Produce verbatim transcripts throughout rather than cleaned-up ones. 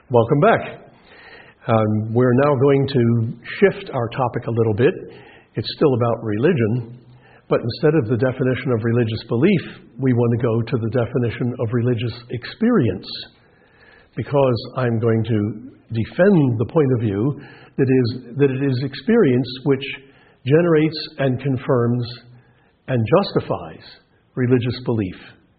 Welcome back. Um, we're now going to shift our topic a little bit. It's still about religion, but instead of the definition of religious belief, we want to go to the definition of religious experience, because I'm going to defend the point of view that is that it is experience which generates and confirms and justifies religious belief.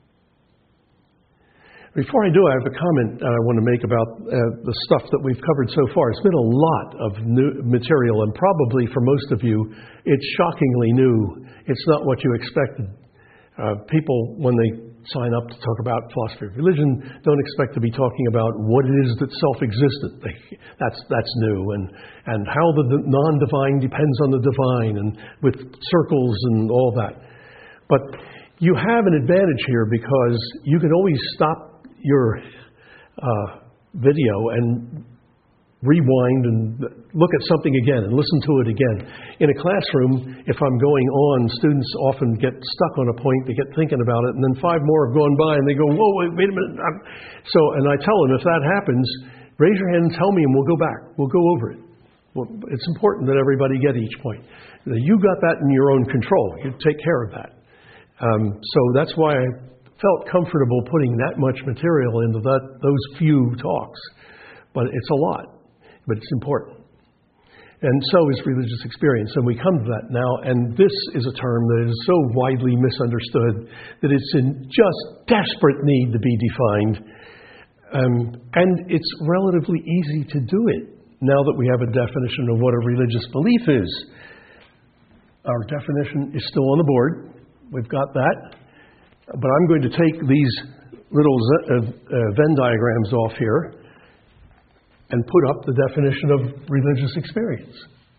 Before I do, I have a comment that I want to make about uh, the stuff that we've covered so far. It's been a lot of new material, and probably for most of you, it's shockingly new. It's not what you expected. Uh, people, when they sign up to talk about philosophy of religion, don't expect to be talking about what it is that's self-existent. That's that's new, and and how the non-divine depends on the divine, and with circles and all that. But you have an advantage here, because you can always stop your uh, video and rewind and look at something again and listen to it again. In a classroom, if I'm going on, students often get stuck on a point, they get thinking about it, and then five more have gone by and they go, whoa, wait, wait a minute. I'm... So, and I tell them, if that happens, raise your hand and tell me, and we'll go back. We'll go over it. Well, it's important that everybody get each point. You got that in your own control. You take care of that. Um, so that's why I felt comfortable putting that much material into that those few talks. But it's a lot, but it's important. And so is religious experience, and we come to that now, and this is a term that is so widely misunderstood that it's in just desperate need to be defined. Um, and it's relatively easy to do it now that we have a definition of what a religious belief is. Our definition is still on the board. We've got that. But I'm going to take these little uh, uh, Venn diagrams off here and put up the definition of religious experience.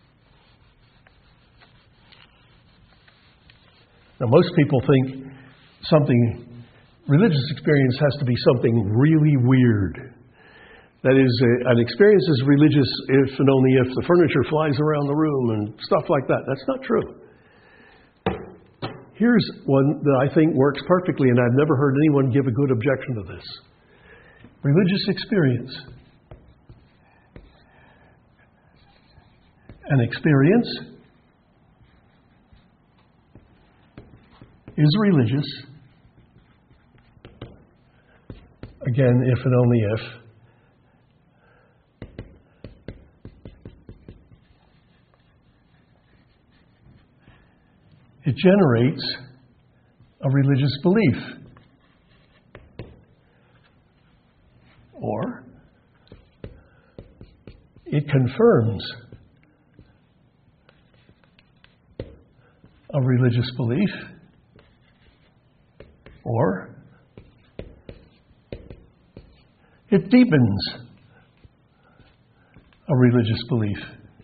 Now, most people think something, religious experience has to be something really weird. That is, uh, an experience is religious if and only if the furniture flies around the room and stuff like that. That's not true. Here's one that I think works perfectly, and I've never heard anyone give a good objection to this. Religious experience. An experience is religious, again, if and only if, it generates a religious belief, or it confirms a religious belief, or it deepens a religious belief.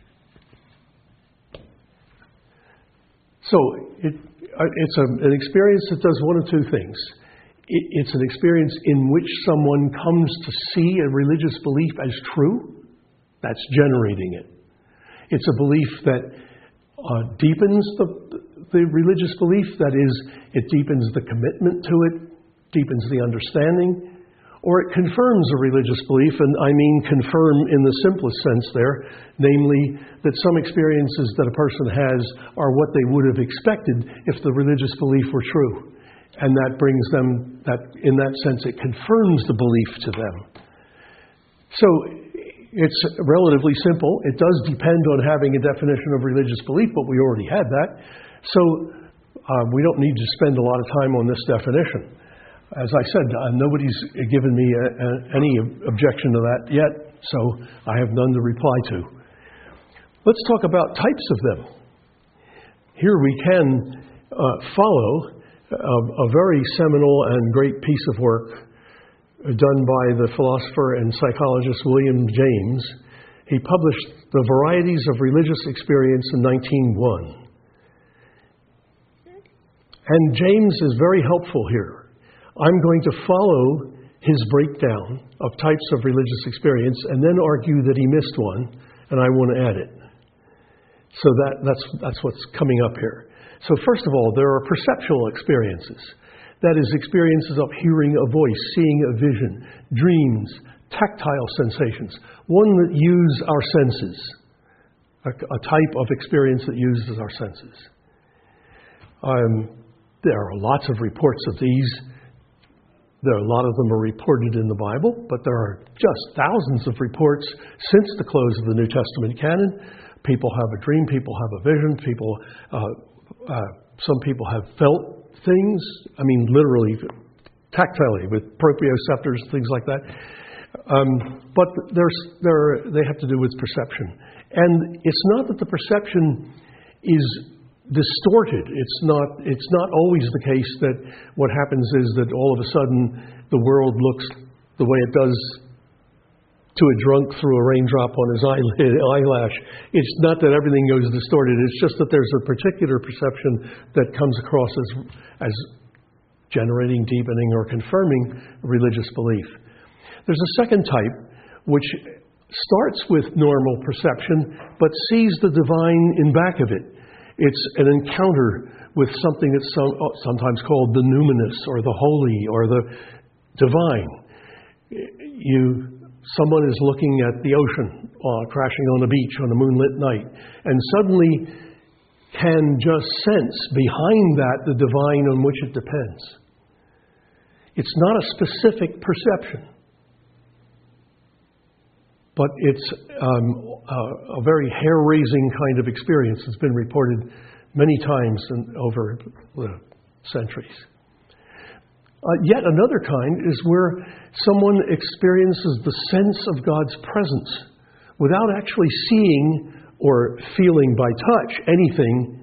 So it, it's a, an experience that does one of two things. It, it's an experience in which someone comes to see a religious belief as true. That's generating it. It's a belief that uh, deepens the, the religious belief. That is, it deepens the commitment to it, deepens the understanding, or it confirms a religious belief, and I mean confirm in the simplest sense there, namely that some experiences that a person has are what they would have expected if the religious belief were true. And that brings them, that in that sense, it confirms the belief to them. So it's relatively simple. It does depend on having a definition of religious belief, but we already had that. So uh, we don't need to spend a lot of time on this definition. As I said, uh, nobody's given me a, a, any objection to that yet, so I have none to reply to. Let's talk about types of them. Here we can uh, follow a, a very seminal and great piece of work done by the philosopher and psychologist William James. He published The Varieties of Religious Experience in nineteen oh one. And James is very helpful here. I'm going to follow his breakdown of types of religious experience and then argue that he missed one, and I want to add it. So that, that's, that's what's coming up here. So first of all, there are perceptual experiences. That is, experiences of hearing a voice, seeing a vision, dreams, tactile sensations, one that use our senses, a, a type of experience that uses our senses. Um, there are lots of reports of these. There are a lot of them are reported in the Bible, but there are just thousands of reports since the close of the New Testament canon. People have a dream, people have a vision, people, uh, uh, some people have felt things, I mean literally, tactilely, with proprioceptors, things like that. Um, but there's, there, they have to do with perception. And it's not that the perception is distorted. It's not, it's not always the case that what happens is that all of a sudden the world looks the way it does to a drunk through a raindrop on his eyelid, eyelash. It's not that everything goes distorted. It's just that there's a particular perception that comes across as, as generating, deepening, or confirming religious belief. There's a second type which starts with normal perception but sees the divine in back of it. It's an encounter with something that's some, sometimes called the numinous or the holy or the divine. You, someone is looking at the ocean uh, crashing on a beach on a moonlit night and suddenly can just sense behind that the divine on which it depends. It's not a specific perception, but it's um, a, a very hair-raising kind of experience that's been reported many times in, over the centuries. Uh, yet another kind is where someone experiences the sense of God's presence without actually seeing or feeling by touch anything.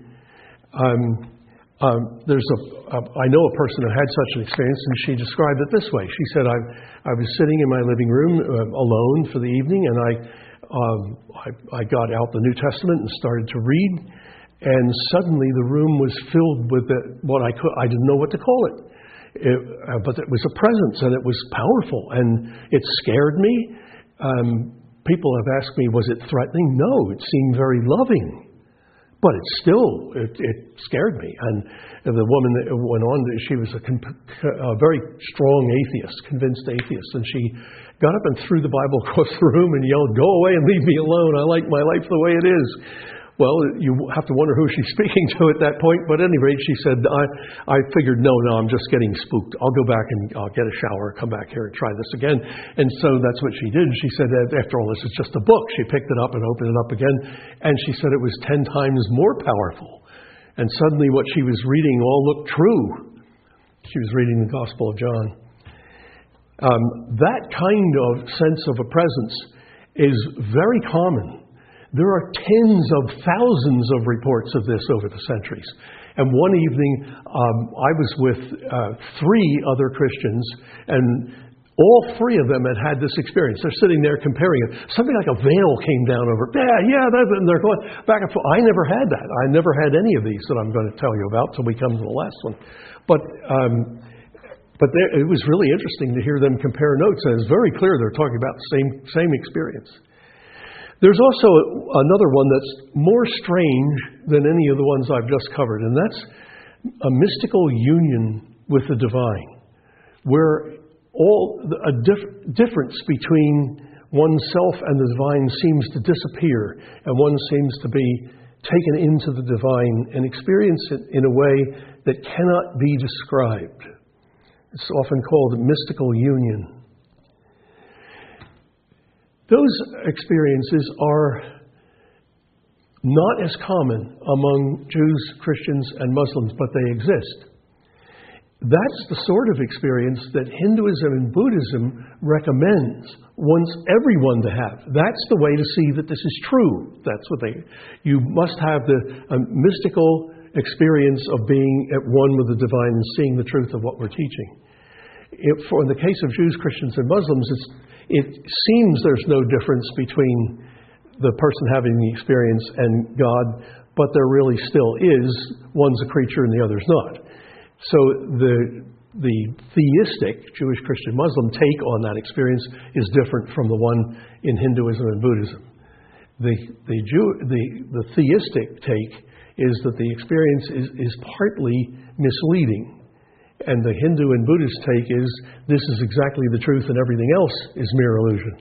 Um, um, there's a, a, I know a person who had such an experience, and she described it this way. She said, I, I was sitting in my living room uh, alone for the evening, and I, um, I, I got out the New Testament and started to read, and suddenly the room was filled with the, what I could, I didn't know what to call it. It, uh, but it was a presence, and it was powerful, and it scared me. Um, people have asked me, was it threatening? No, it seemed very loving, but it still, it, it scared me. And the woman that went on, she was a, a very strong atheist, convinced atheist, and she got up and threw the Bible across the room and yelled, "Go away and leave me alone. I like my life the way it is." Well, you have to wonder who she's speaking to at that point. But at any rate, she said, I, I figured, no, no, I'm just getting spooked. I'll go back and I'll get a shower, come back here and try this again. And so that's what she did. She said, after all, this is just a book. She picked it up and opened it up again. And she said it was ten times more powerful. And suddenly what she was reading all looked true. She was reading the Gospel of John. Um, that kind of sense of a presence is very common. There are tens of thousands of reports of this over the centuries. And one evening, um, I was with uh, three other Christians, and all three of them had had this experience. They're sitting there comparing it. Something like a veil came down over, yeah, yeah, that's, and they're going back and forth. I never had that. I never had any of these that I'm going to tell you about till we come to the last one. But um, but there, it was really interesting to hear them compare notes, and it's very clear they're talking about the same same experience. There's also another one that's more strange than any of the ones I've just covered, and that's a mystical union with the divine, where all a dif- difference between oneself and the divine seems to disappear, and one seems to be taken into the divine and experience it in a way that cannot be described. It's often called a mystical union. Those experiences are not as common among Jews, Christians, and Muslims, but they exist. That's the sort of experience that Hinduism and Buddhism recommends wants everyone to have. That's the way to see that this is true. That's what they. You must have the a mystical experience of being at one with the divine and seeing the truth of what we're teaching. If, for in the case of Jews, Christians, and Muslims, it's It seems there's no difference between the person having the experience and God, but there really still is. One's a creature and the other's not. So the the theistic Jewish, Christian, Muslim take on that experience is different from the one in Hinduism and Buddhism. The the Jew the, the theistic take is that the experience is, is partly misleading. And the Hindu and Buddhist take is this is exactly the truth and everything else is mere illusion.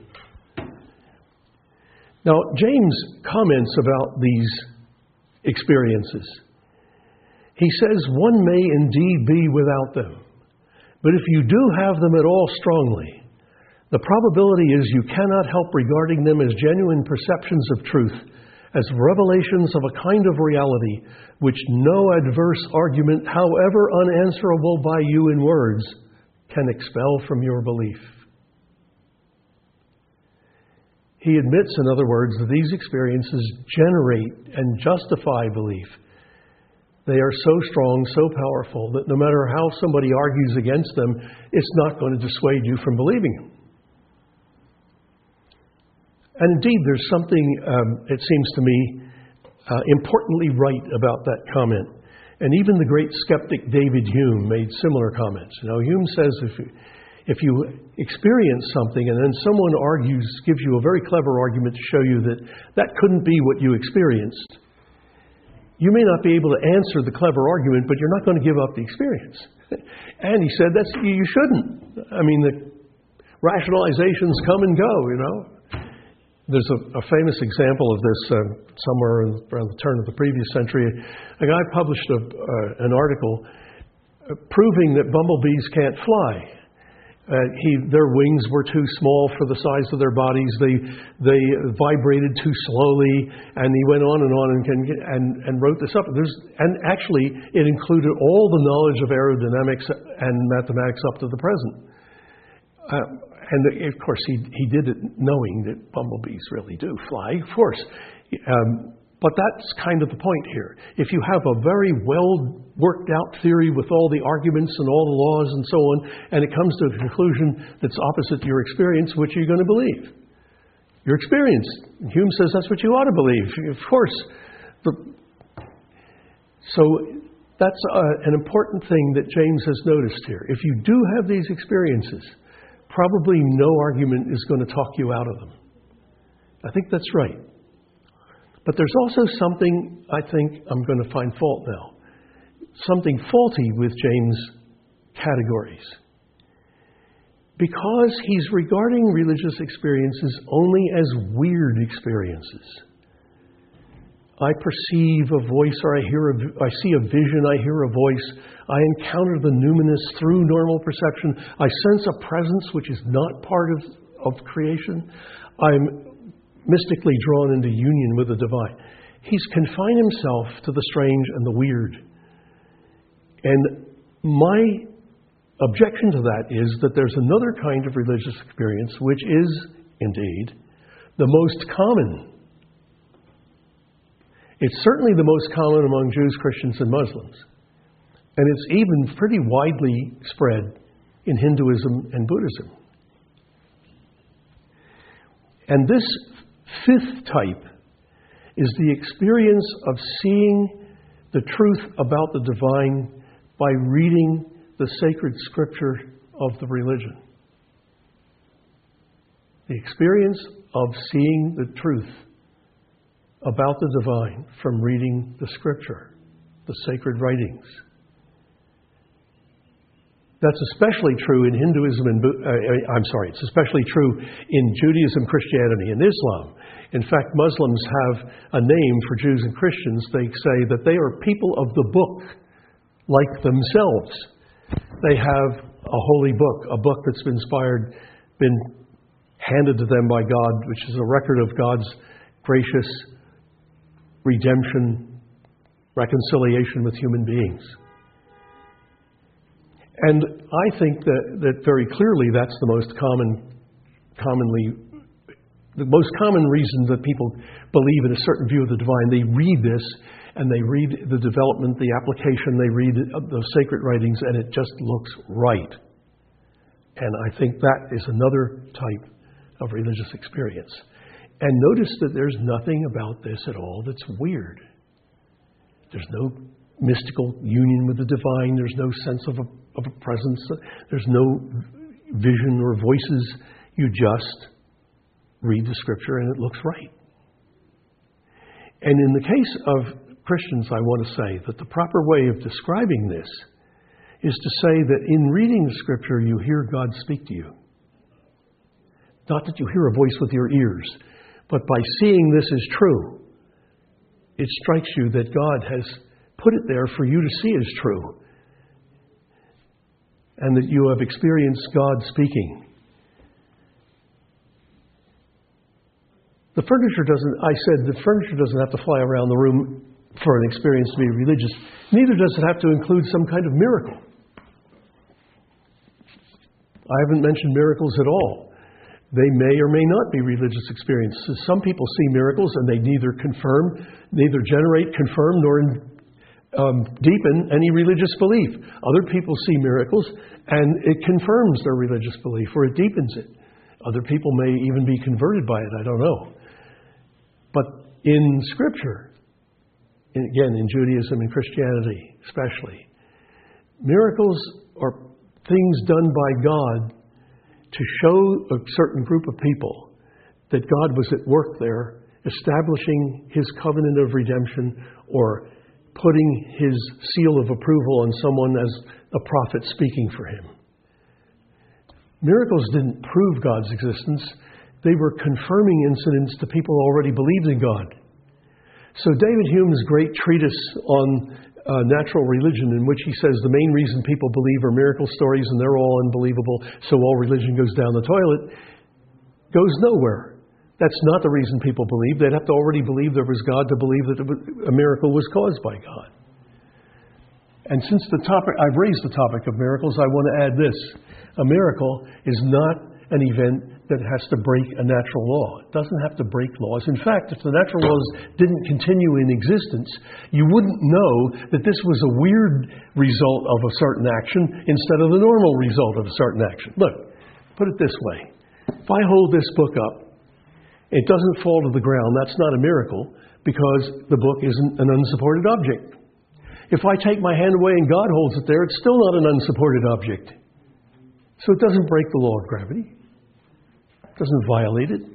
Now, James comments about these experiences. He says, one may indeed be without them, but if you do have them at all strongly, the probability is you cannot help regarding them as genuine perceptions of truth, as revelations of a kind of reality which no adverse argument, however unanswerable by you in words, can expel from your belief. He admits, in other words, that these experiences generate and justify belief. They are so strong, so powerful, that no matter how somebody argues against them, it's not going to dissuade you from believing them. And indeed, there's something, um, it seems to me, uh, importantly right about that comment. And even the great skeptic David Hume made similar comments. You know, Hume says if you, if you experience something and then someone argues, gives you a very clever argument to show you that that couldn't be what you experienced, you may not be able to answer the clever argument, but you're not going to give up the experience. And he said, "That's you shouldn't. I mean, the rationalizations come and go, you know." There's a, a famous example of this uh, somewhere in, around the turn of the previous century. A guy published a, uh, an article uh, proving that bumblebees can't fly. Uh, he, their wings were too small for the size of their bodies. They they vibrated too slowly, and he went on and on and and, and wrote this up. There's, and actually, it included all the knowledge of aerodynamics and mathematics up to the present. Uh, And of course, he he did it knowing that bumblebees really do fly, of course. Um, but that's kind of the point here. If you have a very well worked out theory with all the arguments and all the laws and so on, and it comes to a conclusion that's opposite to your experience, which are you going to believe? Your experience. Hume says that's what you ought to believe. Of course. The, so that's uh, an important thing that James has noticed here. If you do have these experiences, probably no argument is going to talk you out of them. I think that's right. But there's also something I think I'm going to find fault now. Something faulty with James' categories. Because he's regarding religious experiences only as weird experiences. I perceive a voice, or I hear a, I see a vision, I hear a voice. I encounter the numinous through normal perception. I sense a presence which is not part of, of creation. I'm mystically drawn into union with the divine. He's confined himself to the strange and the weird. And my objection to that is that there's another kind of religious experience which is, indeed, the most common. It's certainly the most common among Jews, Christians, and Muslims. And it's even pretty widely spread in Hinduism and Buddhism. And this fifth type is the experience of seeing the truth about the divine by reading the sacred scripture of the religion. The experience of seeing the truth about the divine from reading the scripture, the sacred writings. That's especially true in Hinduism and, uh, I'm sorry, it's especially true in Judaism, Christianity, and Islam. In fact, Muslims have a name for Jews and Christians. They say that they are people of the book, like themselves. They have a holy book, a book that's been inspired, been handed to them by God, which is a record of God's gracious redemption, reconciliation with human beings. And I think that, that very clearly that's the most common, commonly, the most common reason that people believe in a certain view of the divine. They read this, and they read the development, the application, they read those sacred writings, and it just looks right. And I think that is another type of religious experience. And notice that there's nothing about this at all that's weird. There's no mystical union with the divine. There's no sense of a, of a presence. There's no vision or voices. You just read the scripture and it looks right. And in the case of Christians, I want to say that the proper way of describing this is to say that in reading the Scripture, you hear God speak to you. Not that you hear a voice with your ears, but by seeing this is true, it strikes you that God has put it there for you to see as true, and that you have experienced God speaking. The furniture doesn't, I said, the furniture doesn't have to fly around the room for an experience to be religious. Neither does it have to include some kind of miracle. I haven't mentioned miracles at all. They may or may not be religious experiences. Some people see miracles and they neither confirm, neither generate, confirm, nor um, deepen any religious belief. Other people see miracles and it confirms their religious belief or it deepens it. Other people may even be converted by it. I don't know. But in Scripture, again, in Judaism and Christianity especially, miracles are things done by God to show a certain group of people that God was at work there, establishing His covenant of redemption or putting His seal of approval on someone as a prophet speaking for Him. Miracles didn't prove God's existence. They were confirming incidents to people who already believed in God. So David Hume's great treatise on uh, natural religion, in which he says the main reason people believe are miracle stories and they're all unbelievable, so all religion goes down the toilet, goes nowhere. That's not the reason people believe. They'd have to already believe there was God to believe that a miracle was caused by God. And since the topic, I've raised the topic of miracles, I want to add this. A miracle is not an event that has to break a natural law. It doesn't have to break laws. In fact, if the natural laws didn't continue in existence, you wouldn't know that this was a weird result of a certain action instead of the normal result of a certain action. Look, put it this way. If I hold this book up, it doesn't fall to the ground. That's not a miracle because the book isn't an unsupported object. If I take my hand away and God holds it there, it's still not an unsupported object. So it doesn't break the law of gravity. It doesn't violate it.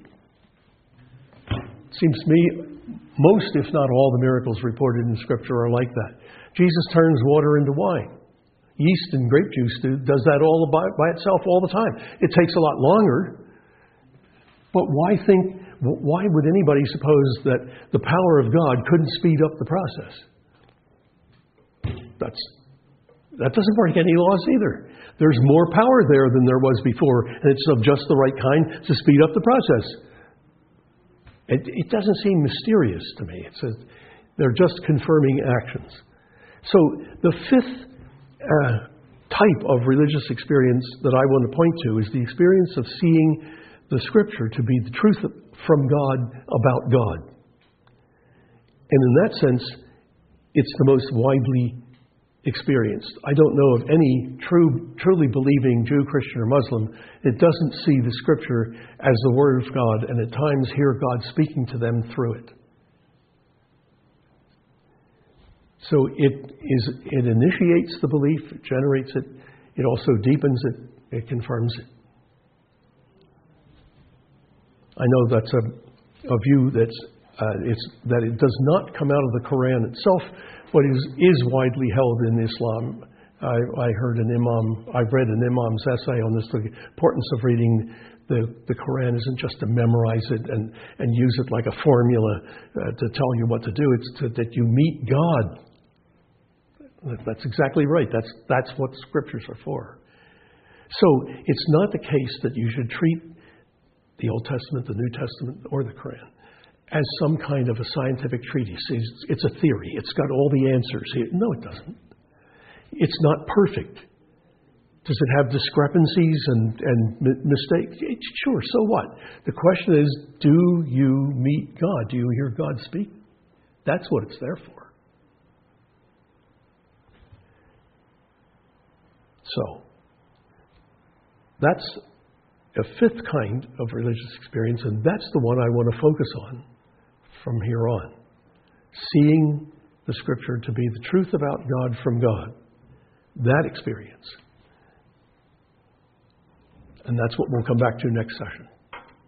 It seems to me most, if not all, the miracles reported in Scripture are like that. Jesus turns water into wine. Yeast and grape juice do, does that all by, by itself all the time. It takes a lot longer. But why think, why would anybody suppose that the power of God couldn't speed up the process? That's, that doesn't break any laws either. There's more power there than there was before, and it's of just the right kind to speed up the process. It, it doesn't seem mysterious to me. It's a, they're just confirming actions. So the fifth uh, type of religious experience that I want to point to is the experience of seeing the Scripture to be the truth from God about God. And in that sense, it's the most widely experienced. I don't know of any true, truly believing Jew, Christian, or Muslim that doesn't see the Scripture as the Word of God and at times hear God speaking to them through it. So it is. It initiates the belief, it generates it, it also deepens it, it confirms it. I know that's a, a view that's uh, it's that it does not come out of the Quran itself, but is is widely held in Islam. I, I heard an imam, I've read an imam's essay on this. The importance of reading the, the Quran isn't just to memorize it and, and use it like a formula uh, to tell you what to do. It's to, that you meet God. That's exactly right. That's that's what Scriptures are for. So it's not the case that you should treat the Old Testament, the New Testament, or the Quran as some kind of a scientific treatise. It's, it's a theory. It's got all the answers here. No, it doesn't. It's not perfect. Does it have discrepancies and, and mi- mistakes? It, sure, so what? The question is, do you meet God? Do you hear God speak? That's what it's there for. So, that's a fifth kind of religious experience, and that's the one I want to focus on from here on. Seeing the Scripture to be the truth about God from God. That experience. And that's what we'll come back to next session.